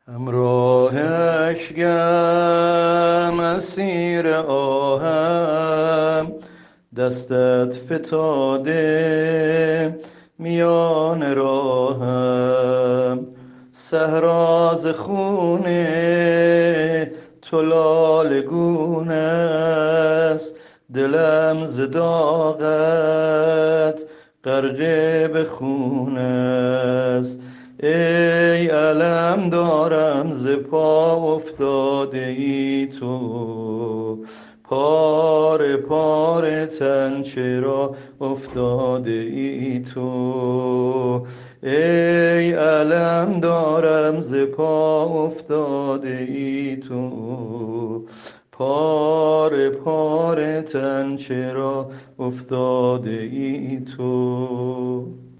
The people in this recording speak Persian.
همراهش گم اسیر آهم، دستت فتاده میان راهم. صحرا ز خونه تو لاله گون است، دلم ز داغت غرقه به خون است. ای علم دارم ز پا افتاده ای تو، پاره پاره تن چرا افتاده ای تو. ای علم دارم ز پا افتاده ای تو، پاره پاره تن چرا افتاده ای تو.